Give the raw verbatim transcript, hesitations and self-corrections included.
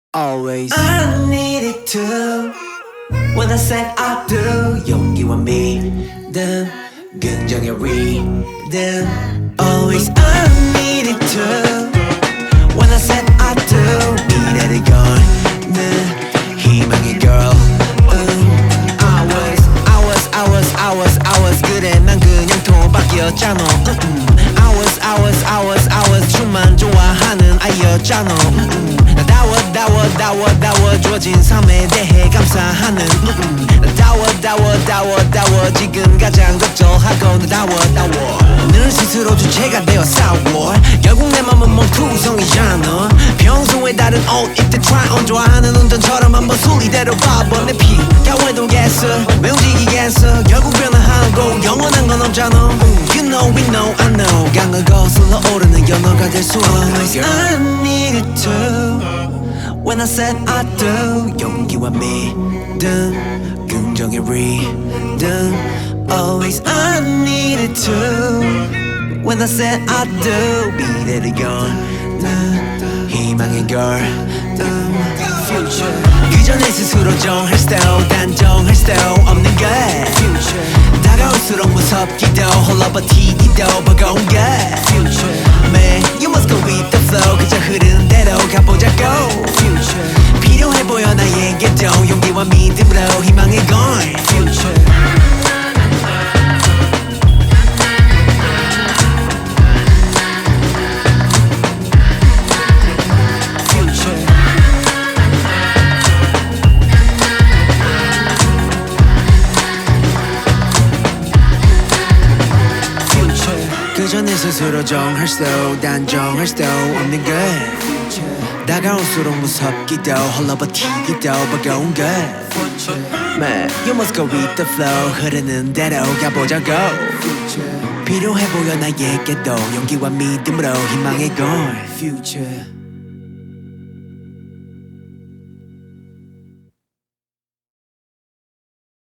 always I needed to when I said I do 용기와 믿음 긍정의 rhythm always I needed to when I said I do 미래를 거는 희망의 girl um, I was I was I was I was I was 그래 난 그냥 도박이었잖아 um, I was I was I was I was 춤만 좋아하는 아이였잖아 um, 다워 다워 다워 다워 주어진 삶에 대해 감사하는 음, 다워 다워 다워 다워 지금 가장 적절하고 다워 다워 늘 스스로 주체가 되어 싸워 결국 내 맘은 몸투성이잖아 평소에 다른 옷 입대 try on 좋아하는 운전처럼 한번 순리대로 봐봐 내 피가 왜도겠어 왜 움직이겠어 결국 변화하고 영원한 건 없잖아 You know we know I know 강을 거슬러 오르는 연어가 될 수 없는 I needed to When I said I do 용기와 믿음 긍정의 rhythm Always I needed to When I said I do 미래를 여는 희망의 girl Future 그 전에 스스로 정할 style 단정할 style 없는 것 Future 다가올수록 무섭기도 홀로 버티기도 버거운 것 Future Man you must go with the flow 그저 흐르는 대로 가보자고 Future 필요해 보여 나에게도 용기와 믿음으로 희망의 걸 Future 그 전에 스스로 정할 slow 단정할 수도 없는 것 다가올수록 무섭기도 홀로 버티기도 버거운 것 Man, you must go with the flow 흐르는 대로 가보자고 필요해 보여 나에게도 용기와 믿음으로 희망의 걸 Future